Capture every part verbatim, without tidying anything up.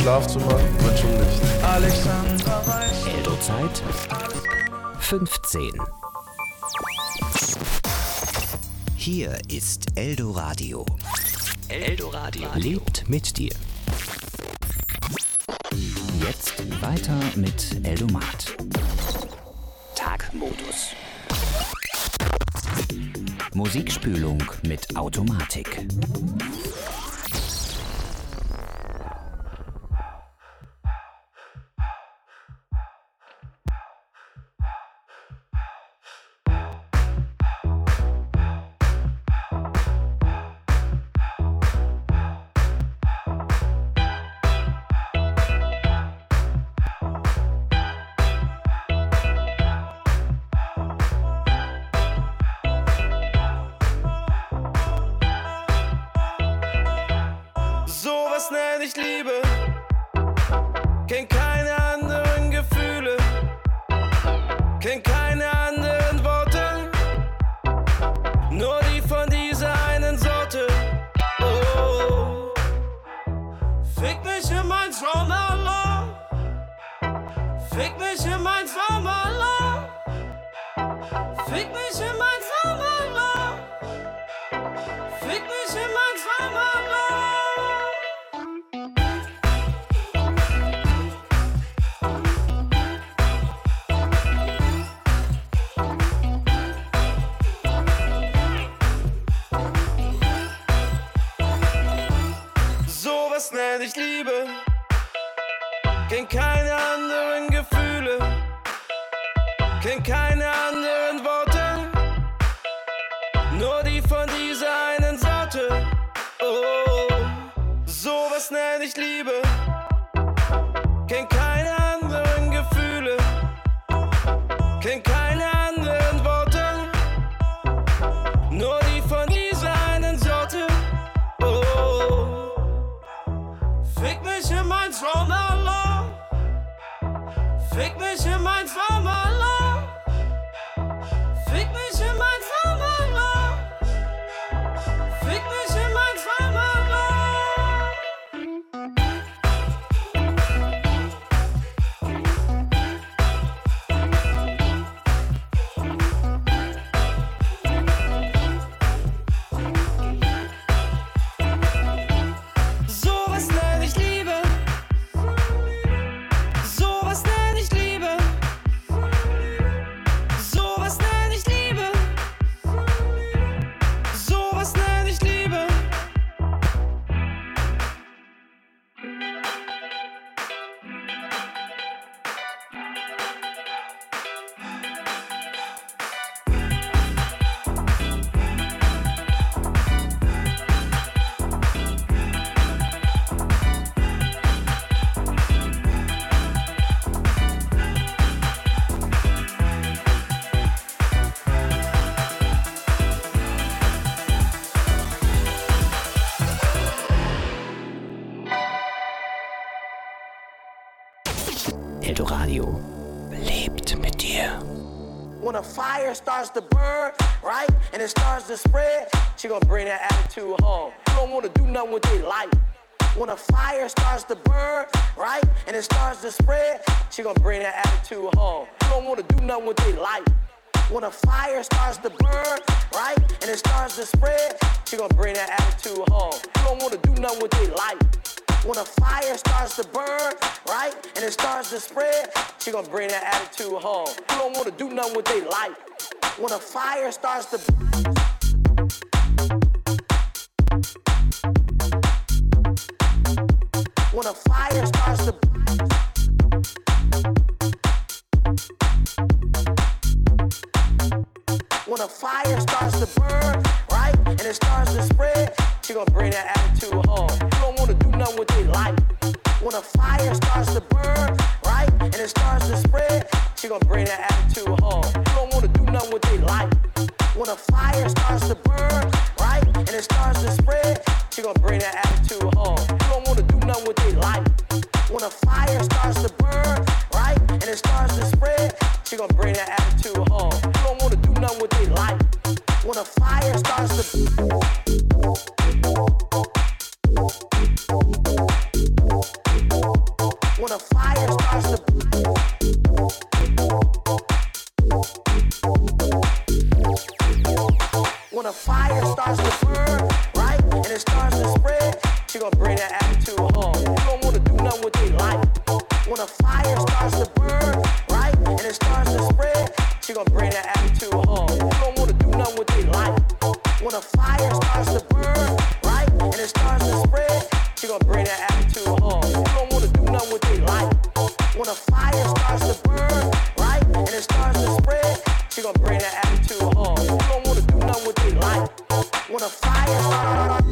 Schlafzimmer wird schon Licht. Alexandra weiß. Eldo-Zeit fünfzehn. Hier ist Eldoradio. Eldoradio lebt mit dir. Jetzt weiter mit Eldomat. Tagmodus. Musikspülung mit Automatik. Eldoradio lebt mit dir. When a fire starts to burn, right, and it starts to spread, she gonna bring that attitude home. You don't wanna do nothing with their life. When a fire starts to burn, right, and it starts to spread, she gonna bring that attitude home. You don't wanna do nothing with their life. When a fire starts to burn, right, and it starts to spread, she gonna bring that attitude home. You don't wanna do nothing with their life. When a fire starts to burn, right, and it starts to spread, she gonna bring that attitude home. You don't wanna do nothing with their life. When a fire starts to When a fire starts to When a fire starts to burn, right, and it starts to spread, she gonna bring that attitude home. You don't wanna do nothing with their life. When a fire starts to burn, right, and it starts to spread, she gonna bring that attitude home. You don't wanna do nothing with their life. When a fire starts to burn, right, and it starts to spread, she gonna bring that attitude home. You don't wanna do nothing with their life. When a fire starts to burn, right, and it starts to spread, she gonna bring that attitude home. You don't wanna do nothing with their life. When a fire starts to When a fire starts to When a fire starts to burn, right, and it starts to spread, she gonna bring that attitude home. You don't wanna do nothing with their life. When a fire starts to burn, right, and it starts to spread, she gonna bring that attitude home. You don't wanna do nothing with their life. When a fire starts to burn, right, and it starts to spread, she gonna bring that attitude home. You don't wanna do nothing with their life. When a fire starts to burn, right, and it starts to spread, she gonna bring that attitude home. You don't wanna do nothing with their life. When a fire starts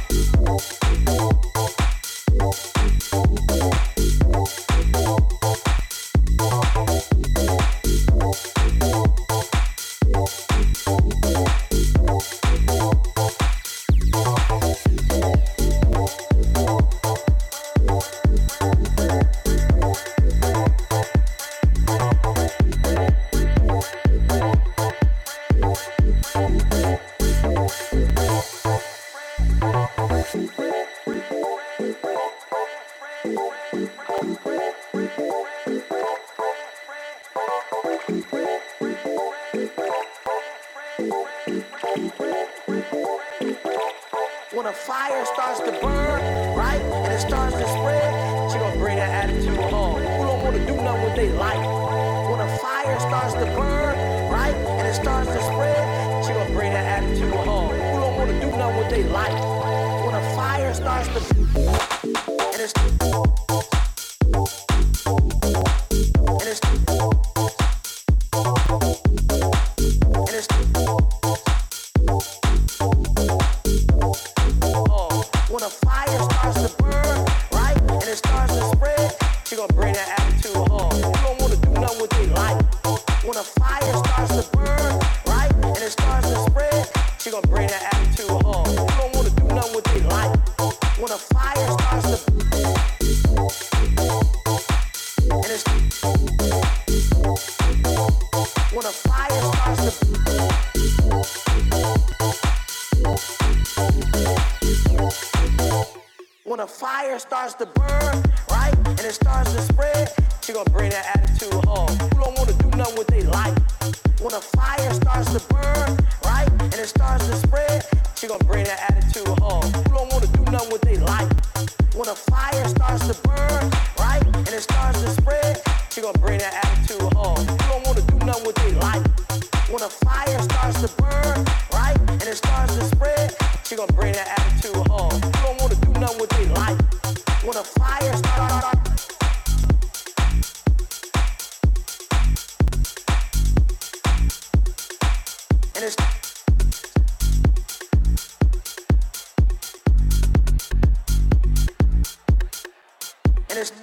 When a fire starts to burn, right, and it starts to spread, she gonna bring that attitude home. Who don't wanna do nothing with their life? When a fire starts to burn, right, and it starts to spread, she gonna bring that attitude home. Who don't wanna do nothing with their life? When a fire starts to and it's and it's and it's When a fire starts to burn, right, and it starts to spread, she gonna bring that attitude home. You don't wanna do nothing with their life. When a fire starts to burn, right, and it starts to spread, she gonna bring that attitude home. You don't wanna do nothing with their life. When a fire starts to and it's when a fire starts to When a fire starts to burn, right, and it starts to spread, she gonna bring that attitude home. You don't wanna do nothing with their life. When a fire starts to burn, right, and it starts to spread, she gonna bring that attitude home. You don't wanna do nothing with their life. When a fire starts to burn, right, and it starts to spread, she gonna bring that attitude home. You don't wanna do nothing with their life. When a fire starts to burn, right, and it starts to spread, she gonna bring that attitude home. You don't wanna do nothing with their life. When a fire starts and it's and it's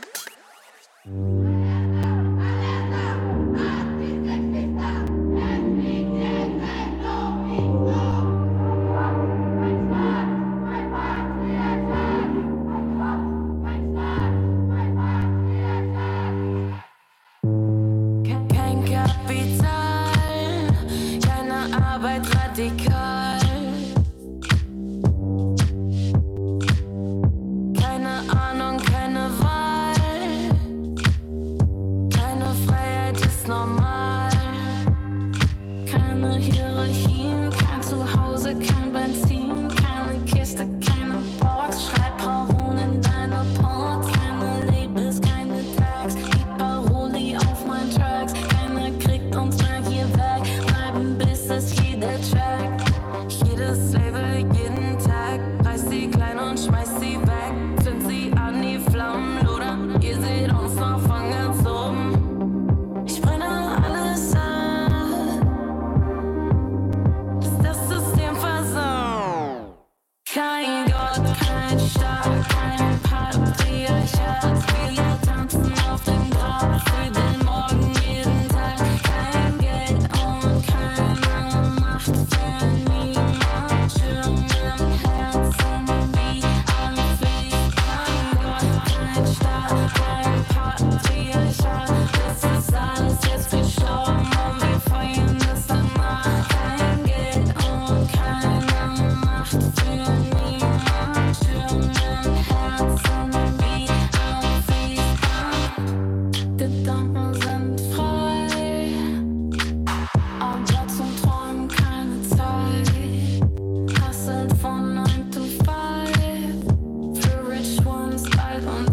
Kein Kapital, keine Arbeit radikal. Keine Ahnung, keine Wahl.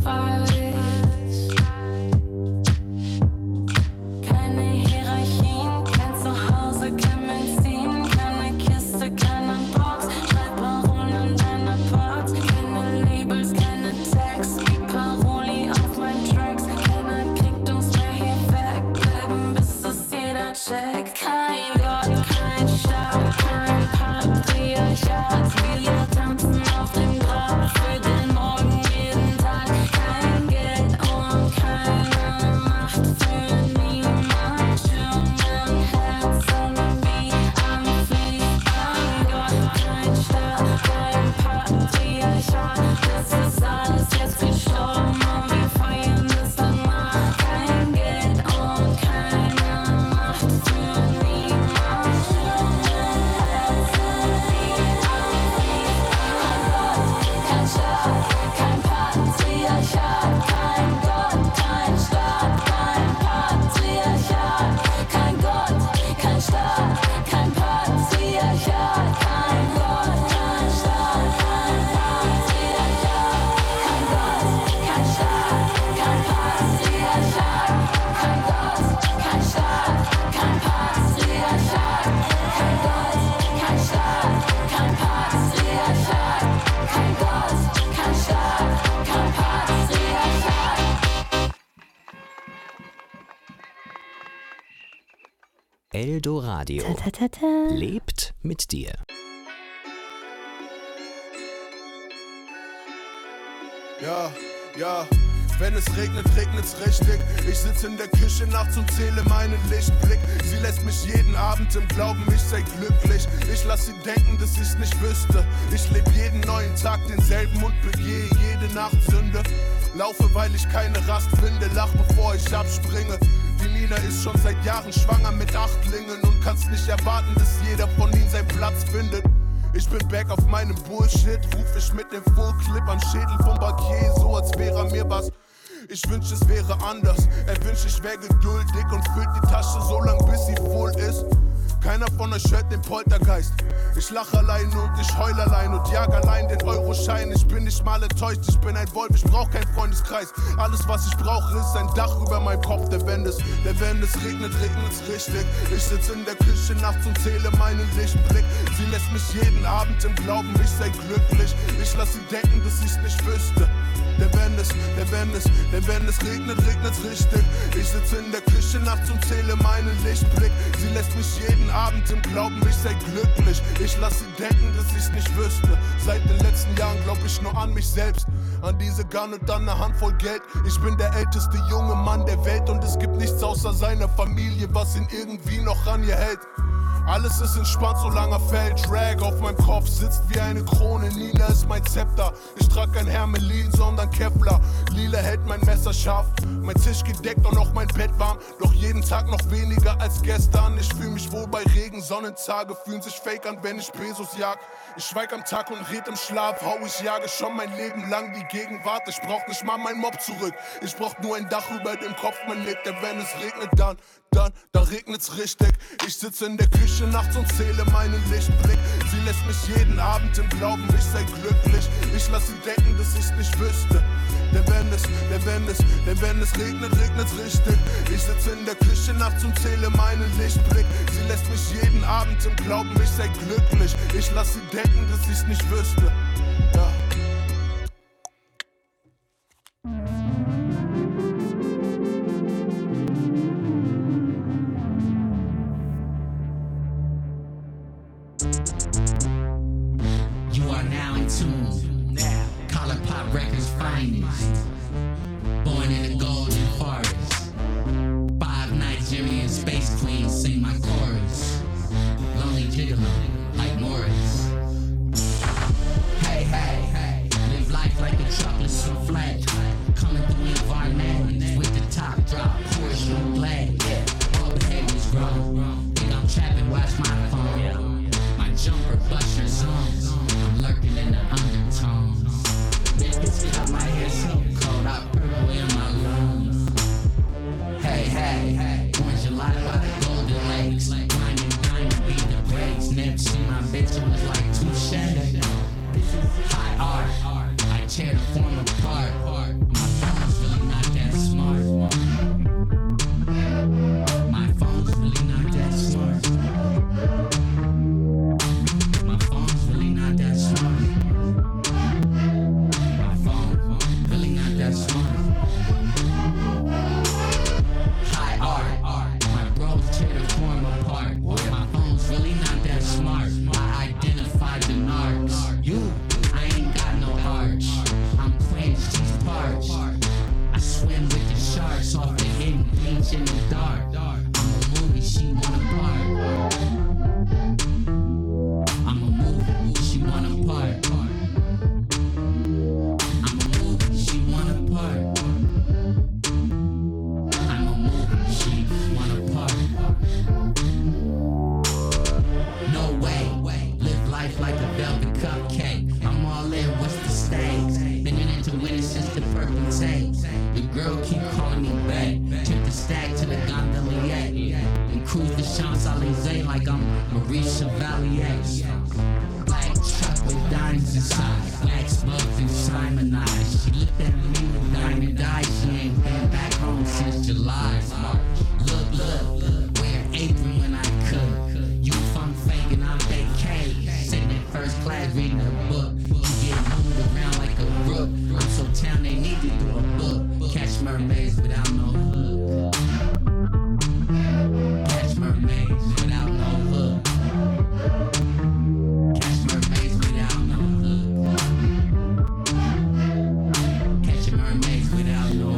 Eldoradio Ta, ta, ta, ta. lebt mit dir. Ja, ja, wenn es regnet, regnet's richtig. Ich sitze in der Küche nachts und zähle meinen Lichtblick. Sie lässt mich jeden Abend im Glauben, ich sei glücklich. Ich lass sie denken, dass ich's nicht wüsste. Ich lebe jeden neuen Tag denselben und begehe jede Nacht Sünde. Laufe, weil ich keine Rast finde, lach bevor ich abspringe. Die Nina ist schon seit Jahren schwanger mit Achtlingen und kann's nicht erwarten, dass jeder von ihnen seinen Platz findet. Ich bin back auf meinem Bullshit, ruf ich mit dem Fullclip am Schädel vom Bankier, so als wäre mir was. Ich wünsch, es wäre anders, er wünscht, ich wär geduldig und füllt die Tasche so lang, bis sie voll ist. Keiner von euch hört den Poltergeist. Ich lach allein und ich heul allein und jag allein den Euroschein. Ich bin nicht mal enttäuscht, ich bin ein Wolf, ich brauch keinen Freundeskreis. Alles, was ich brauche, ist ein Dach über meinem Kopf, der wenn es, der wenn es regnet, regnet's richtig. Ich sitz in der Küche nachts und zähle meinen Lichtblick. Sie lässt mich jeden Abend im Glauben, ich sei glücklich. Ich lass sie denken, dass ich's nicht wüsste. Der wenn es, der wenn es, der wenn es regnet, regnet's richtig. Ich sitze in der Küche nachts und zähle meinen Lichtblick. Sie lässt mich jeden Abend im Glauben, ich sei glücklich. Ich lass sie denken, dass ich's nicht wüsste. Seit den letzten Jahren glaub ich nur an mich selbst, an diese Gun und dann eine Handvoll Geld. Ich bin der älteste junge Mann der Welt und es gibt nichts außer seiner Familie, was ihn irgendwie noch an ihr hält. Alles ist entspannt, solange er fällt. Drag auf meinem Kopf sitzt wie eine Krone. Nina ist mein Zepter. Ich trag kein Hermelin, sondern Kevlar. Lila hält mein Messer scharf. Mein Tisch gedeckt und auch mein Bett warm. Doch jeden Tag noch weniger als gestern. Ich fühl mich wohl bei Regen. Sonnentage fühlen sich fake an, wenn ich Pesos jag. Ich schweig am Tag und red im Schlaf. Hau, ich jage schon mein Leben lang die Gegenwart. Ich brauch nicht mal mein Mob zurück. Ich brauch nur ein Dach über dem Kopf, mein Lit. Denn wenn es regnet, dann, dann, dann regnet's richtig. Ich sitze in der Küche nachts und zähle meinen Lichtblick. Sie lässt mich jeden Abend im Glauben, ich sei glücklich. Ich lass sie denken, dass ich's nicht wüsste. Denn wenn es, denn wenn es, denn wenn es regnet, regnet's richtig. Ich sitze in der Küche nachts und zähle meinen Lichtblick. Sie lässt mich jeden Abend im Glauben, ich sei glücklich. Ich lass sie denken, dass ich's nicht wüsste. Ja. You are now in tune. Now, Color Pop Records finest. Born in the golden forest. Five Nigerian space queens sing my chorus. Lonely gigolo like Morris. swim with the sharks off the hidden beach in the dark. I'm a movie, she want a part. I'm a movie, she want a part. I'm a movie, she want a part. I'm a movie, she want a part. No way, live life like a velvet cupcake. I'm all in, what's the stakes? Been into winning since the purple takes. The girl keep calling me back. Took the stack to the gondolier and cruise the Champs-Élysées like I'm Marie Chevalier. Black truck with diamonds inside, wax bugs and Simonized. She looked at me with diamond eyes. She ain't been back home since July. Look, look, look, wear apron when I cook. You funk fake and I'm vacay. Sitting in first class reading a book. You get moved around like a rook. I'm so town they need to do a book. Catch mermaids without no hook. Catch mermaids without no hook. Catch mermaids without no hook. Catch mermaids without no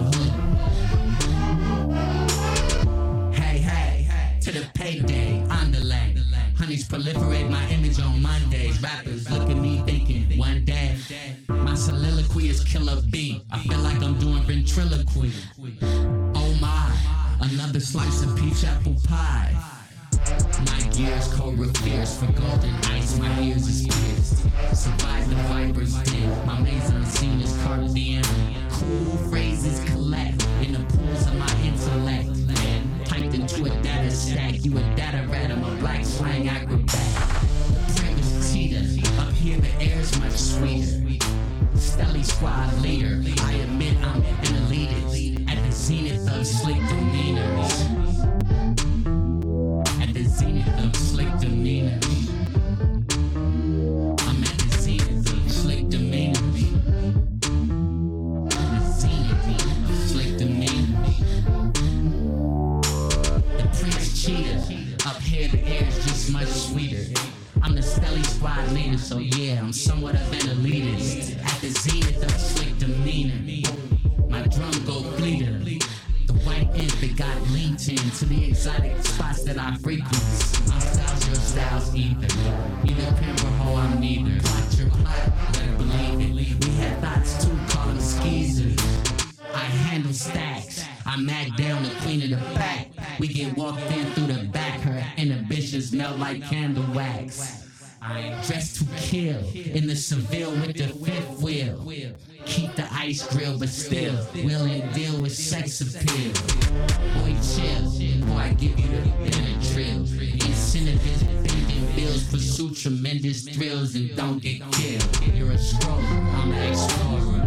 hook. Hey, hey, to the payday, underlay. Honeys proliferate my image on Mondays. Rappers look at me thinking one day my soliloquy is killer B. I feel like I'm doing ventriloquy. Oh my, another slice of peach apple pie. My gears cobra fierce for golden ice. My ears is pierced. Survive the viper's den. My maze unseen is Caribbean. Cool phrases collect in the pools of my intellect. Man, typed into a data stack. You a data rat, I'm a black slang acrobat. The Pringles cheetah. Up here the air's much sweeter. Stelly squad leader. I admit I'm an elitist. At the zenith of slick demeanors. At the zenith of slick demeanors. I'm at the zenith of slick demeanors. The zenith of slick demeanors. The Prince cheetah. Up here the air's just much sweeter. I'm the Stelly squad leader, so yeah, I'm somewhat of an elitist. At the zenith of slick demeanor, my drum go bleeder. The white infant got linked in to the exotic spots that I frequent. My styles, your styles, either. Either pimp or hoe, I'm neither. Plot your plot, better believe it. We had thoughts too, call them skeezers. I handle stacks. I mag down the queen of the pack. We get walked in through the back. Her inhibitions melt like candle wax. I ain't dressed to kill in the Seville with the fifth wheel. Keep the ice grill, but still willing to deal with sex appeal. Boy, chill. Boy, I give you the Benadryl. Incentive is bending bills, pursue tremendous thrills, and don't get killed. You're a scroller, I'm an explorer.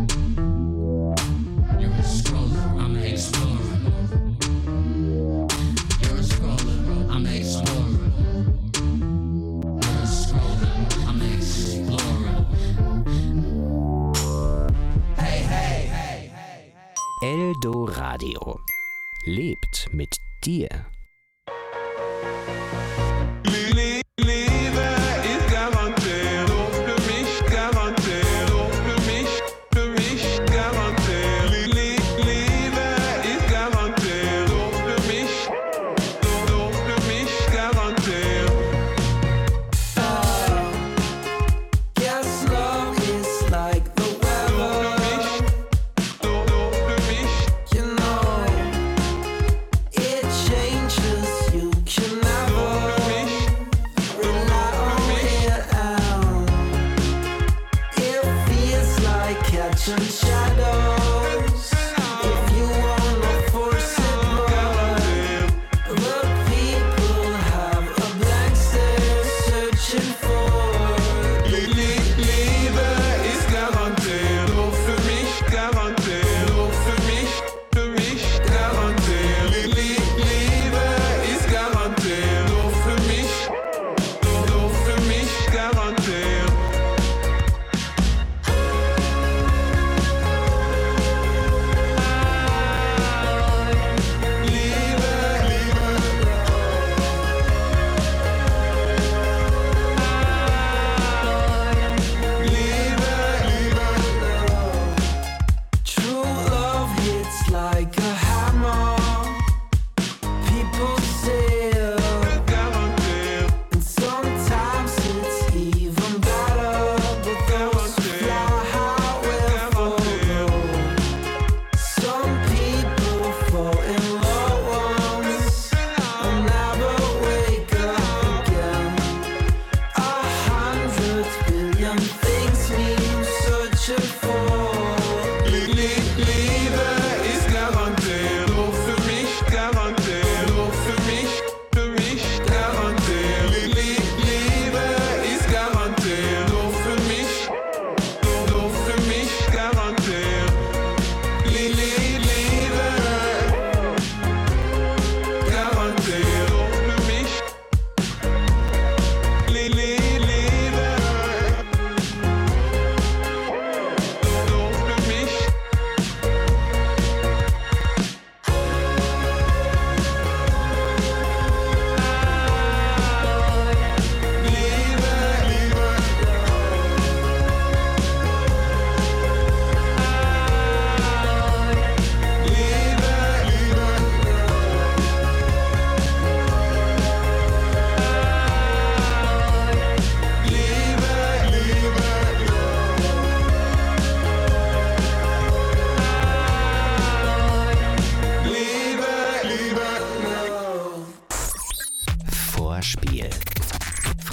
You're a scroller, I'm an explorer. You're a scroller, I'm an explorer. You're a scroller, I'm an explorer. Hey, hey, hey, hey. Eldo Radio lebt mit dir. Change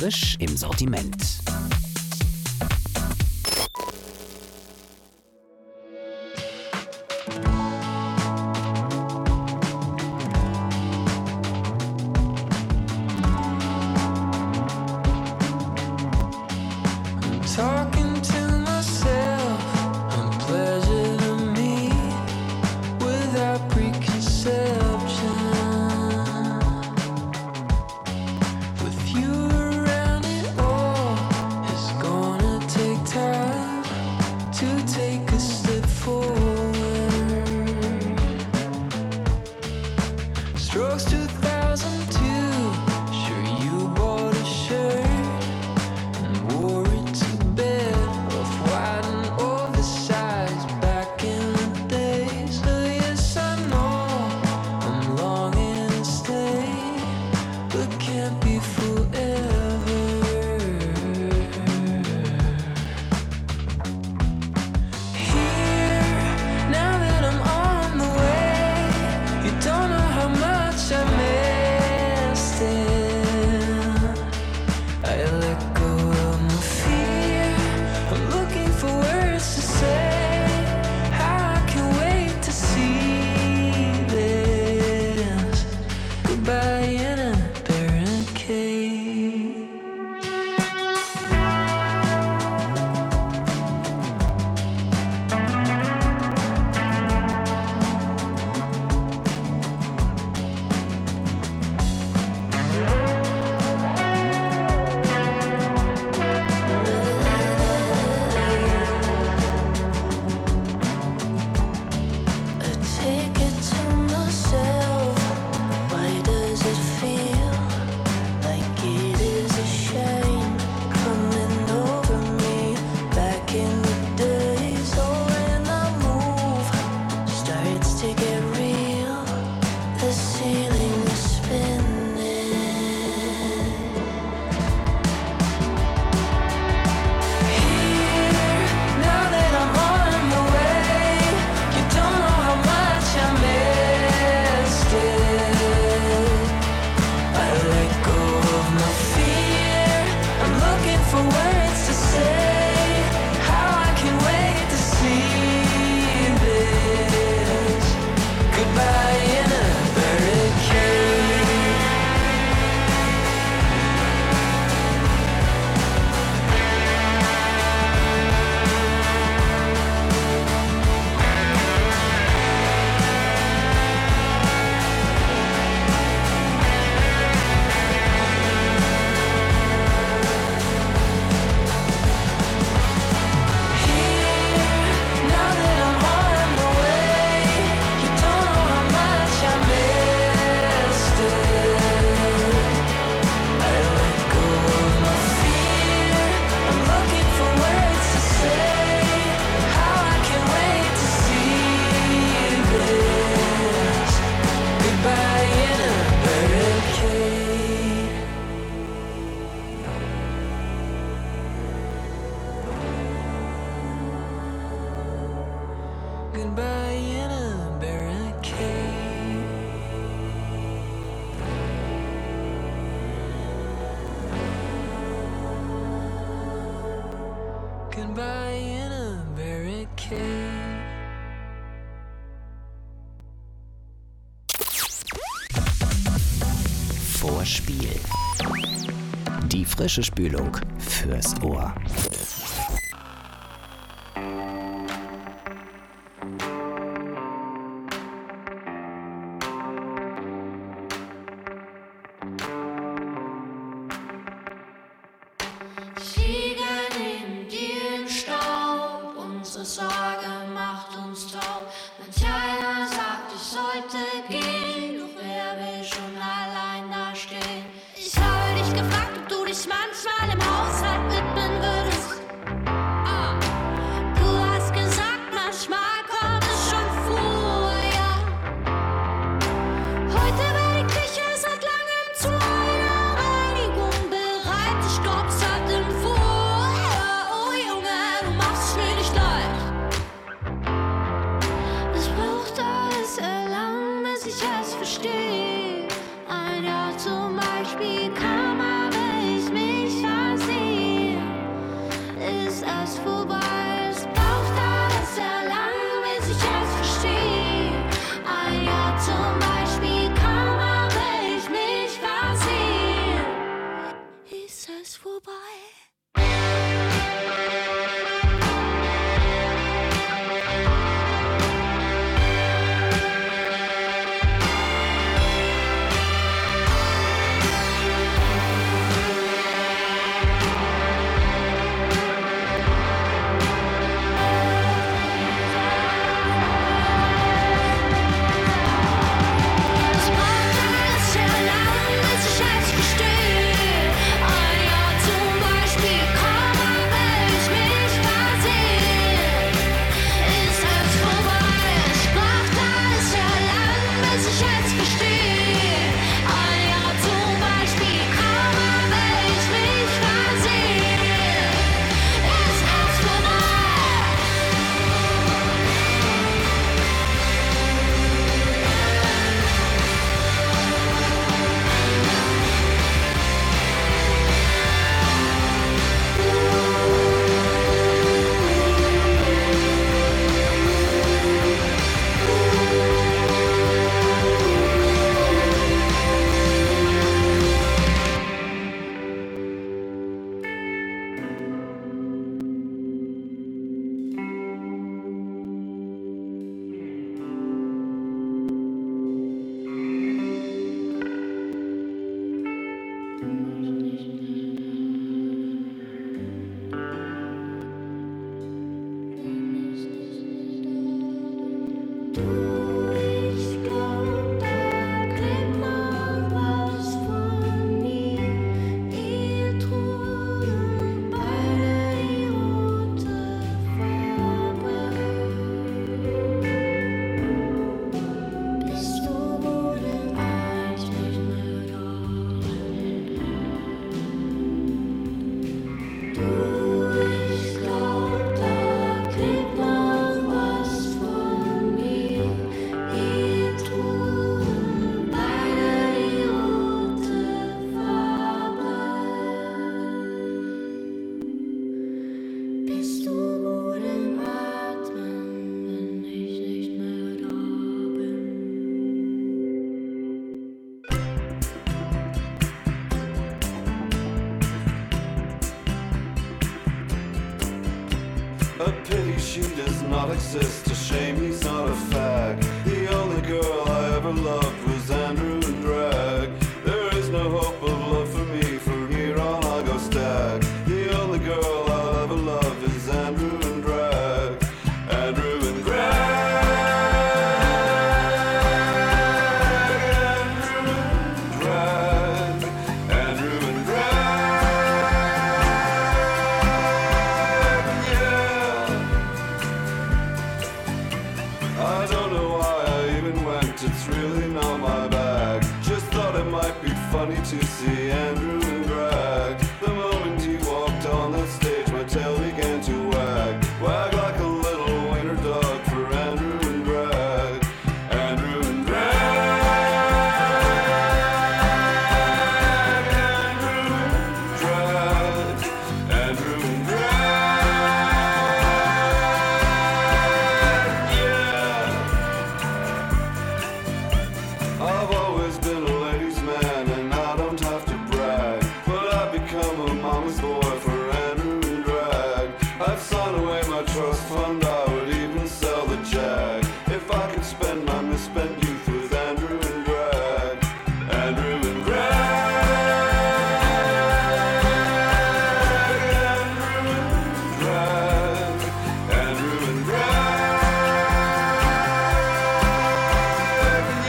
Frisch im Sortiment. Vorspiel. Die frische Spülung fürs Ohr. Ein Jahr zum Beispiel kam, aber ich mich A pity she does not exist, a shame he's not a fact. The only girl I ever loved was Andrew and Drag. There is no hope of love for me, from here on I go stack. The only girl I'll ever love is Andrew and Drag. Andrew and Drag. To see Andrew and Drag. The moment he walked on the stage, my tail began to wag. Wag like a little wiener dog for Andrew and Drag. Andrew and Drag. Andrew and Drag. Andrew and Drag. Yeah. I've always been a ladies' man, and I don't have to brag, but I've become a mama's boy for Andrew and Drag. I've signed away my trust fund, I would even sell the Jag if I could spend my misspent youth with Andrew and Drag. Andrew and Drag. Andrew and Drag. Andrew and Drag.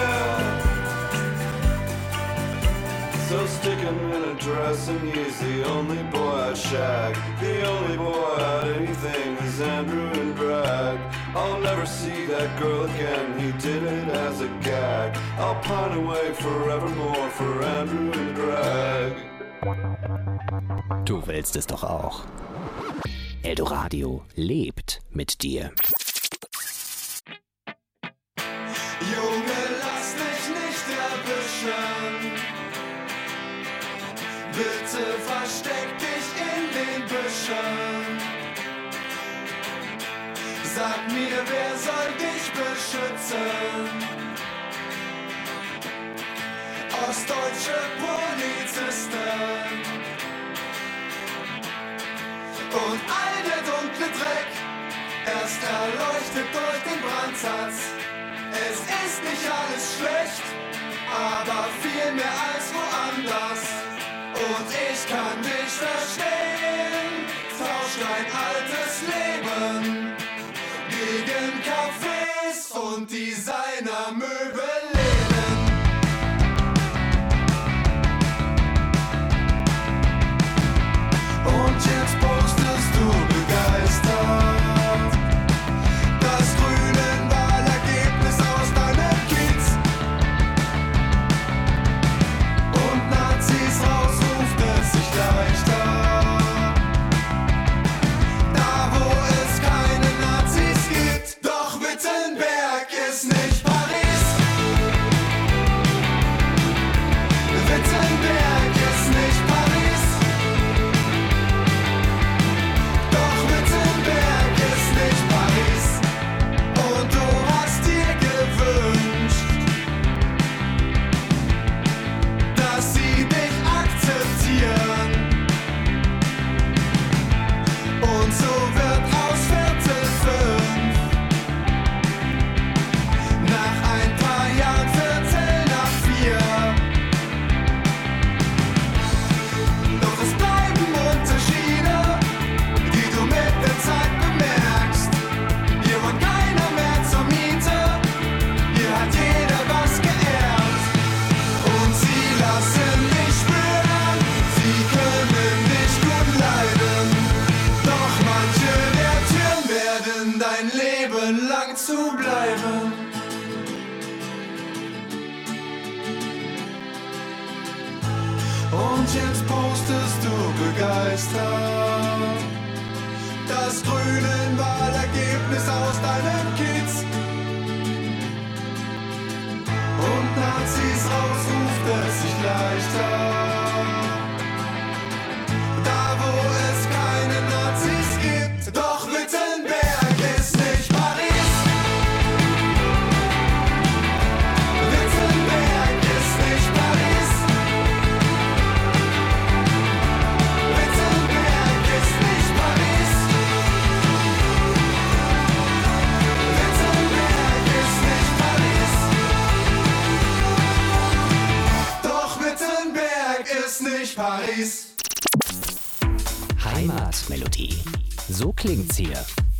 Yeah. So stick him in a dress and he's the only boy I'd shag. The only boy I'd anything is Andrew and Drag. I'll never see that girl again, he did it as a gag. I'll pine away forevermore for Andrew and Drag. Du willst es doch auch. Eldoradio lebt mit dir. Junge, lass dich nicht erwischen. Bitte versteck dich in den Büschen. Sag mir, wer soll dich beschützen? Ostdeutsche Polizisten und all der dunkle Dreck, erst erleuchtet durch den Brandsatz. Es ist nicht alles schlecht, aber viel mehr als woanders. Und ich kann dich verstehen, tausch dein altes Leben gegen Cafés und Designermöbelläden. Und jetzt postest du begeistert das Grünen-Wahlergebnis aus deinem Kiez. Und Nazis raus ruft es sich leichter. Da wo es keine Nazis gibt. Doch Wittenberg ist nicht Paris. Und jetzt postest du begeistert das grüne Wahlergebnis aus deinem Kiez. Und Nazis rausruft es sich leichter. Da wo es keine Nazis gibt. Doch Wittenberg ist nicht Paris. Wittenberg ist nicht Paris. Wittenberg ist nicht Paris. Wittenberg ist nicht Paris. Doch Wittenberg ist nicht Paris. Heimatmelodie. So klingt's hier.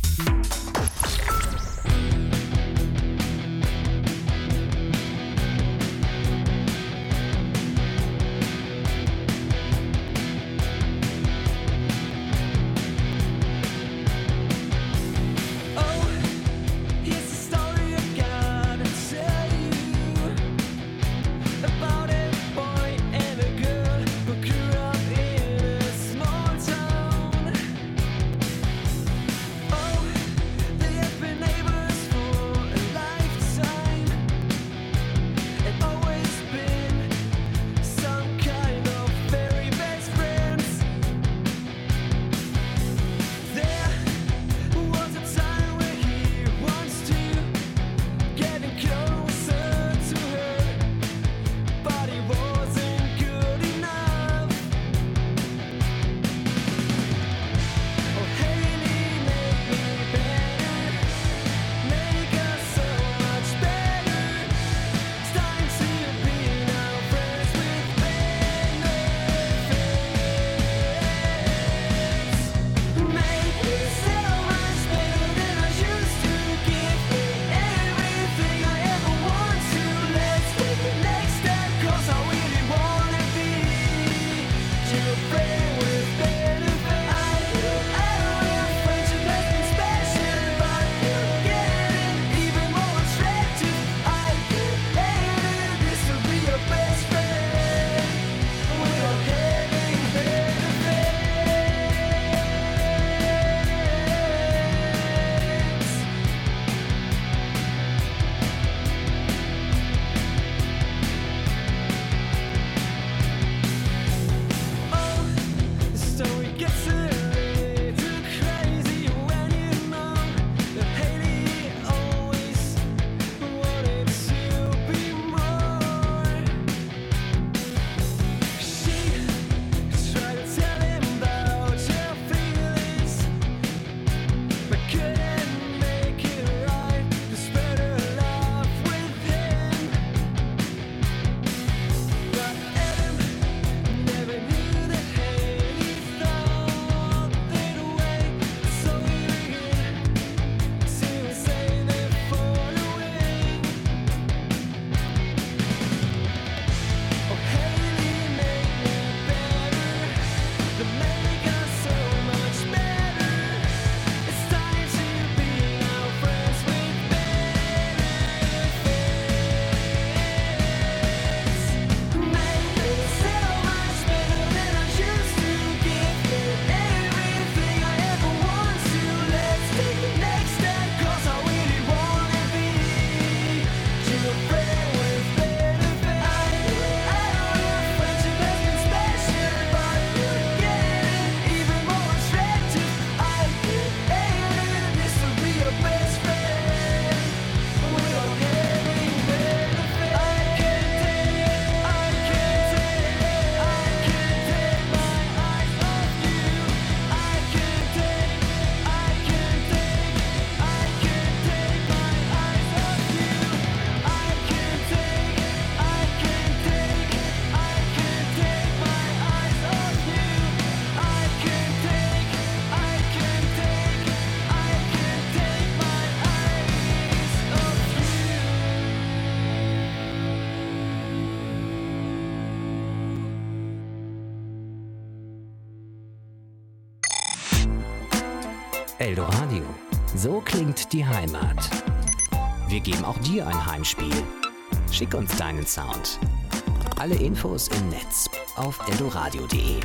Eldoradio. So klingt die Heimat. Wir geben auch dir ein Heimspiel. Schick uns deinen Sound. Alle Infos im Netz auf eldoradio punkt de.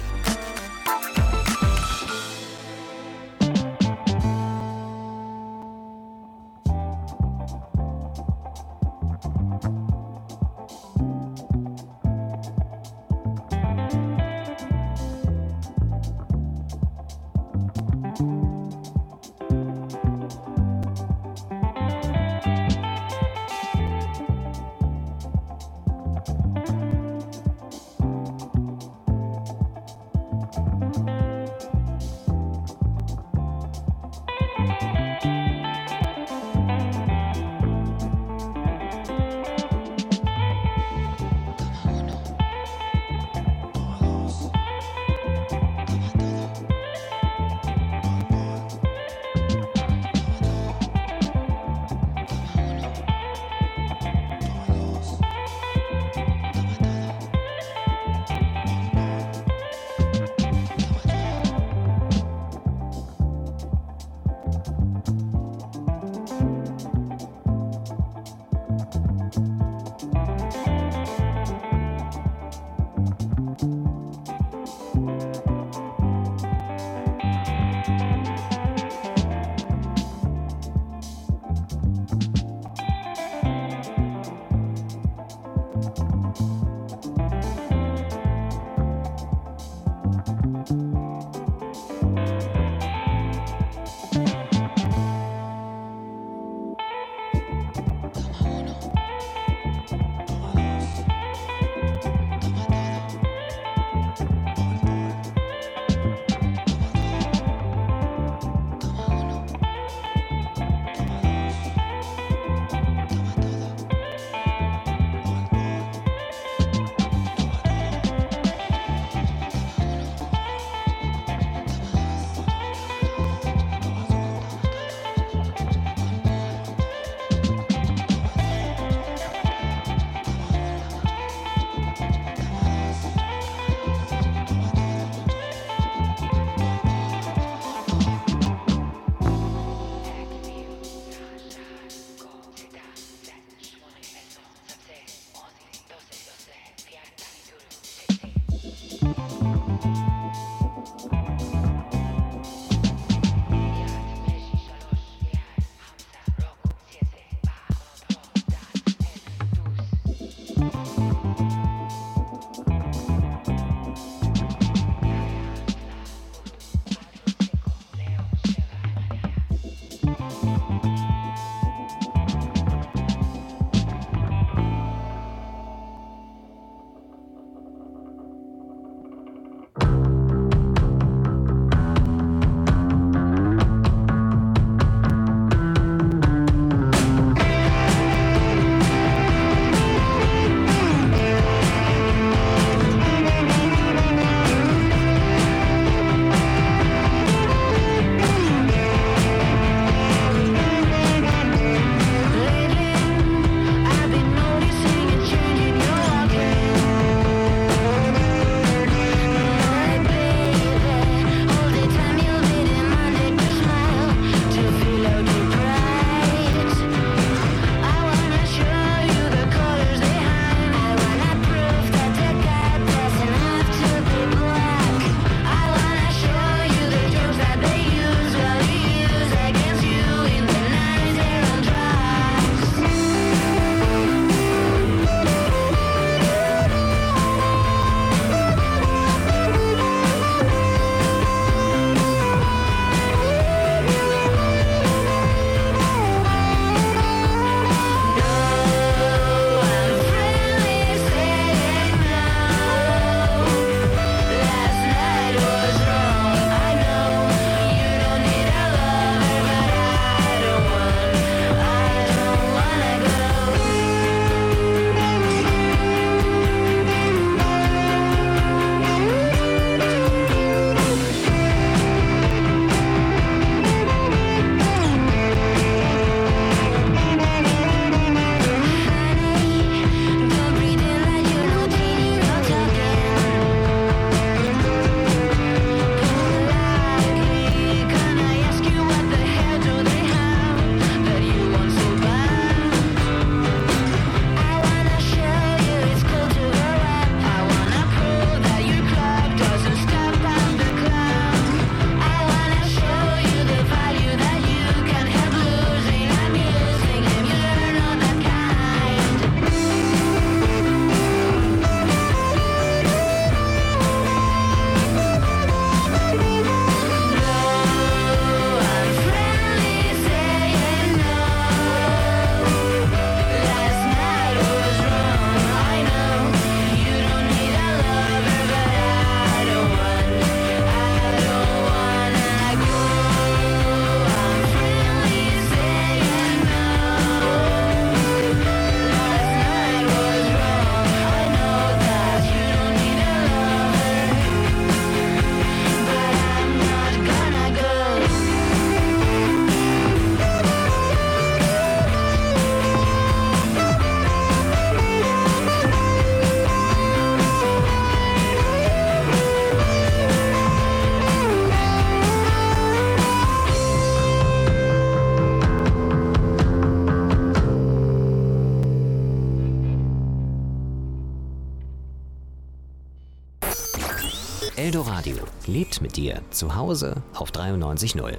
Eldoradio lebt mit dir zu Hause auf dreiundneunzig Komma null.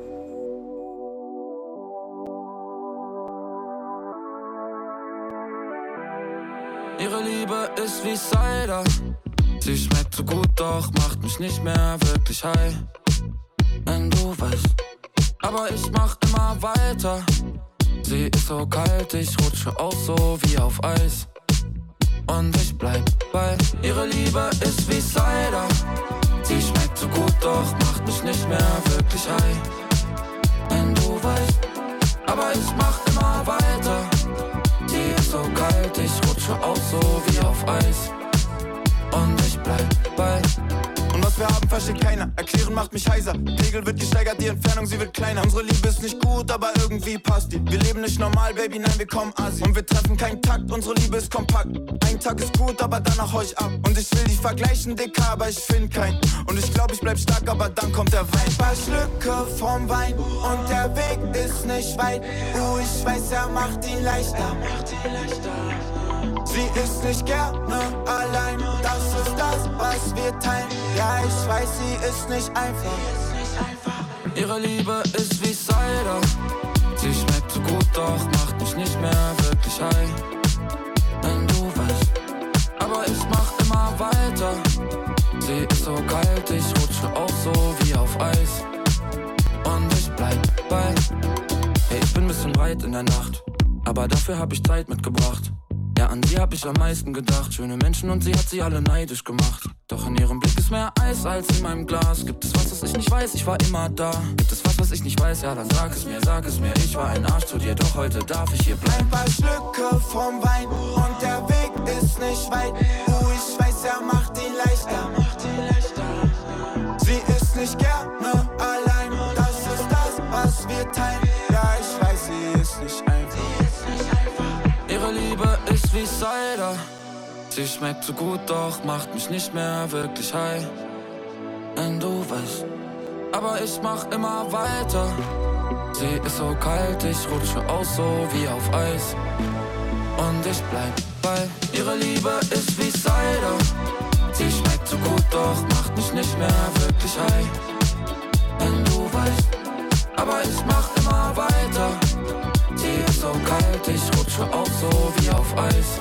Ihre Liebe ist wie Cider. Sie schmeckt so gut, doch macht mich nicht mehr wirklich high. Wenn du weißt, aber ich mach immer weiter. Sie ist so kalt, ich rutsche auch so wie auf Eis. Und ich bleib bei ihre Liebe ist wie Cider. Sie schmeckt so gut, doch macht mich nicht mehr wirklich high. Wenn du weißt, aber ich mach immer weiter. Sie ist so kalt, ich rutsche auch so wie auf Eis. Und ich bleib bei. Und was wir haben, versteht keiner. Erklären macht mich heiser. Pegel wird gesteigert, die Entfernung, sie wird kleiner. Unsere Liebe ist nicht gut, aber irgendwie passt die. Wir leben nicht normal, Baby, nein, wir kommen Asi. Und wir treffen keinen Takt, unsere Liebe ist kompakt. Ein Tag ist gut, aber danach hau ich ab. Und ich will dich vergleichen, Dicker, aber ich find keinen. Und ich glaub, ich bleib stark, aber dann kommt der Wein. Ein paar Schlücke vom Wein und der Weg ist nicht weit. Oh, ich weiß, er macht ihn leichter. Sie ist nicht gerne allein, das ist das, was wir teilen. Ja, ich weiß, sie ist nicht einfach. Ihre Liebe ist wie Cider. Sie schmeckt so gut, doch macht mich nicht mehr wirklich high. Wenn du weißt, aber ich mach immer weiter. Sie ist so kalt, ich rutsche auch so wie auf Eis. Und ich bleib bei. Hey, ich bin ein bisschen breit in der Nacht, aber dafür hab ich Zeit mitgebracht. Ja, an sie hab ich am meisten gedacht. Schöne Menschen und sie hat sie alle neidisch gemacht. Doch in ihrem Blick ist mehr Eis als in meinem Glas. Gibt es was, was ich nicht weiß? Ich war immer da. Gibt es was, was ich nicht weiß? Ja, dann sag es mir, sag es mir. Ich war ein Arsch zu dir, doch heute darf ich hier bleiben. Ein paar Schlücke vom Wein und der Weg ist nicht weit. Oh, ich weiß, er macht ihn leichter. Sie ist nicht gerne allein. Das ist das, was wir teilen. Ja, ich weiß, sie ist nicht einfach. Ihre Liebe ist wie Cider. Sie schmeckt so gut, doch macht mich nicht mehr wirklich high. Wenn du weißt, aber ich mach immer weiter. Sie ist so kalt, ich rutsche auch so wie auf Eis. Und ich bleib bei. Ihre Liebe ist wie Cider. Sie schmeckt so gut, doch macht mich nicht mehr wirklich high. Wenn du weißt, aber ich mach immer weiter. Sie ist so kalt, ich rutsche auch so wie auf Eis.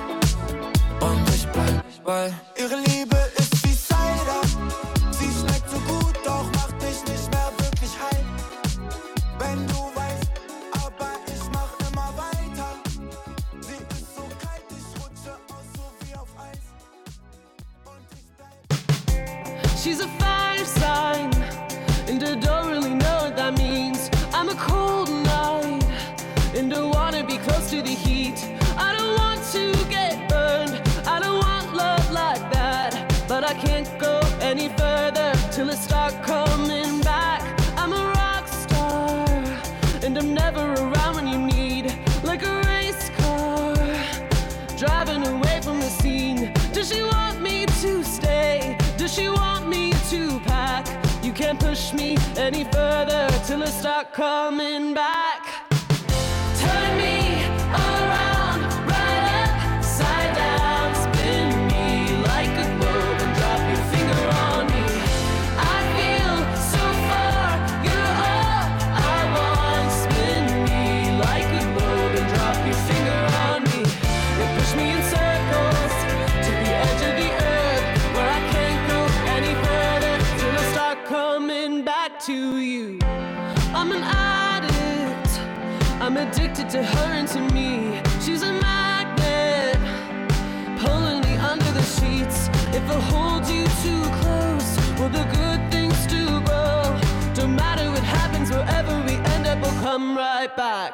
Und ich bleib bei. Ihre Liebe ist wie Cider. Sie schmeckt so gut, doch macht dich nicht mehr wirklich high. Wenn du weißt, aber ich mach immer weiter. Sie ist so kalt, ich rutsche auch so wie auf Eis. Und ich bleib. She's a fire sign, and I don't really know what that means. I'm a cold night, and I wanna be close to the heat. I don't want to get burned, I don't want love like that. But I can't go any further till I start coming back. I'm a rock star, and I'm never around when you need. Like a race car, driving away from the scene. Does she want me to stay? Does she want me to pack? You can't push me any further till I start coming back. Turn me around, right upside down. Spin me like a globe and drop your finger on me. I feel so far, you're all I want. Spin me like a globe and drop your finger on me. You push me in circles to the edge of the earth, where I can't go any further till I start coming back to you. I'm an addict, I'm addicted to her and to me. She's a magnet, pulling me under the sheets. If I hold you too close, will the good things do grow? Don't matter what happens, wherever we end up, we'll come right back.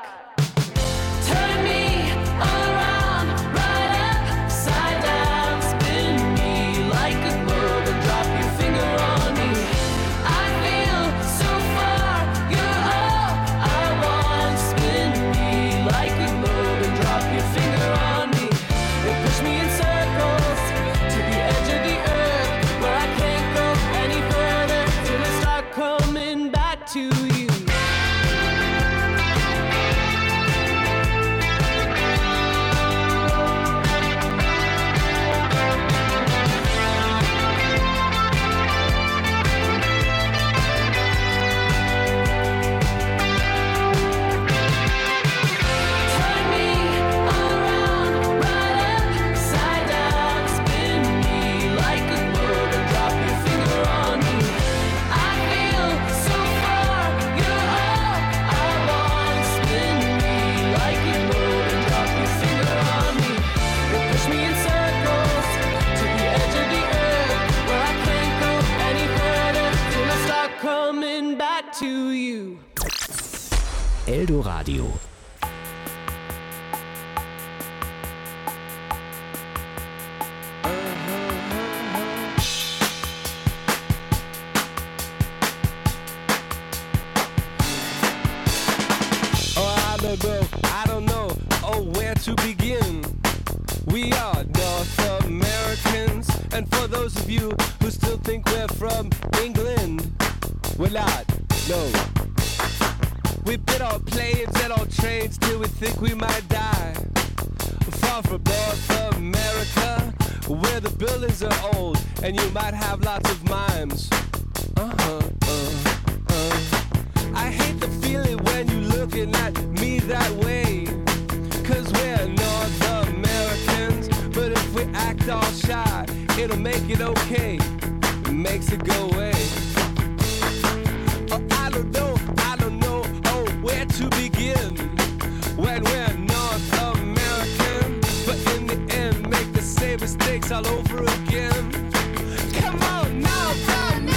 Turn me around, right upside down. Spin me like a globe and drop your finger on me. I feel so far, you're all I want. Spin me like a globe and drop your finger on me. You push me in circles to the edge of the earth, where I can't go any further till I start coming back to you. Eldoradio. I don't know, oh, where to begin. We are North Americans, and for those of you who still think we're from England, we're not, no. We've been on planes and on trains till we think we might die. Far from North America, where the buildings are old, and you might have lots of mimes. Uh-huh, uh, uh. I hate the feeling when you're looking at me that way, 'cause we're North Americans, but if we act all shy, it'll make it okay, it makes it go away. Oh, I don't know, I don't know, oh, where to begin, when we're North American, but in the end, make the same mistakes all over again. Come on, North America!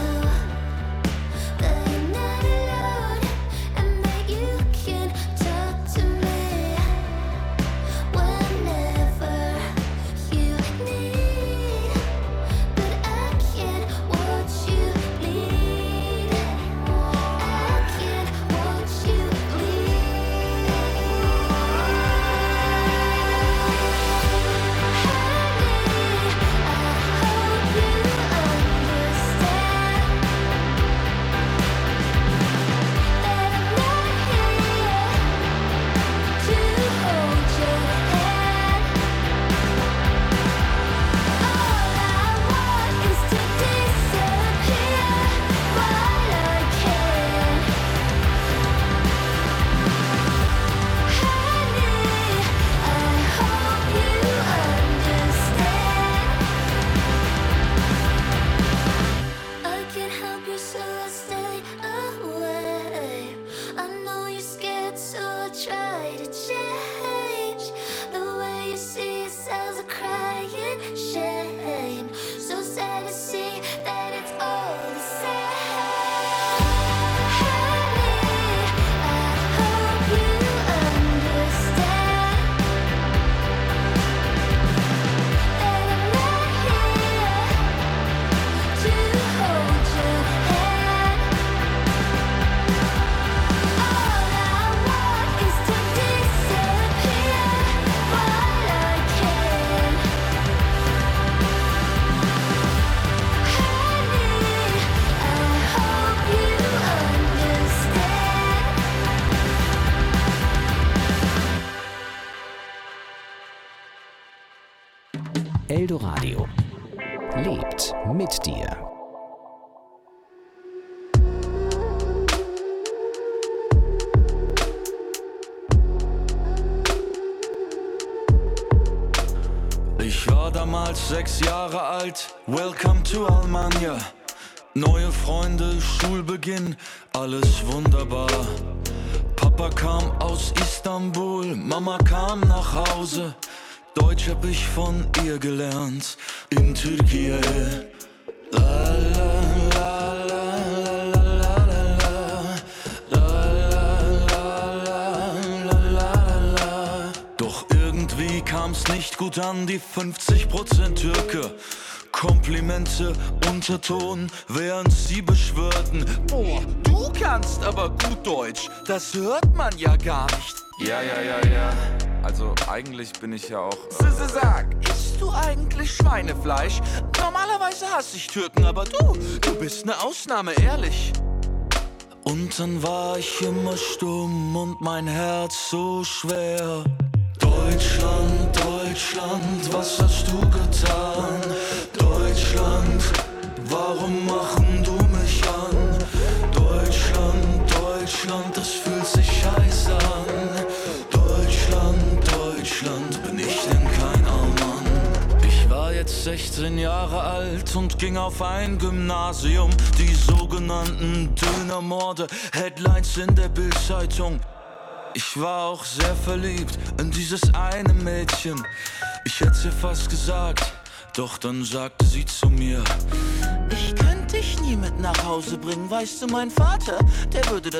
Talk Eldoradio. Lebt mit dir. Ich war damals sechs Jahre alt, welcome to Almania. Neue Freunde, Schulbeginn, alles wunderbar. Papa kam aus Istanbul, Mama kam nach Hause. Deutsch hab ich von ihr gelernt, in Türkei. La, la, la, la, la, la, la, la, la, la. Doch irgendwie kam's nicht gut an, die fünfzig Prozent Türke. Komplimente, Unterton, während sie beschwörten: Boah, du kannst aber gut Deutsch, das hört man ja gar nicht. Ja, ja, ja, ja. Also eigentlich bin ich ja auch... Äh Sag, isst du eigentlich Schweinefleisch? Normalerweise hasse ich Türken, aber du, du bist eine Ausnahme, ehrlich. Und dann war ich immer stumm und mein Herz so schwer. Deutschland, Deutschland, was hast du getan? Deutschland, warum machen du mich an? Deutschland, Deutschland, das fühlt sich scheiße an. Deutschland, Deutschland, bin ich denn kein Allmann? Ich war jetzt sechzehn Jahre alt und ging auf ein Gymnasium. Die sogenannten Dönermorde, Headlines in der Bildzeitung. Ich war auch sehr verliebt in dieses eine Mädchen. Ich hätt's ihr fast gesagt, doch dann sagte sie zu mir: Ich könnte dich nie mit nach Hause bringen, weißt du, mein Vater, der würde das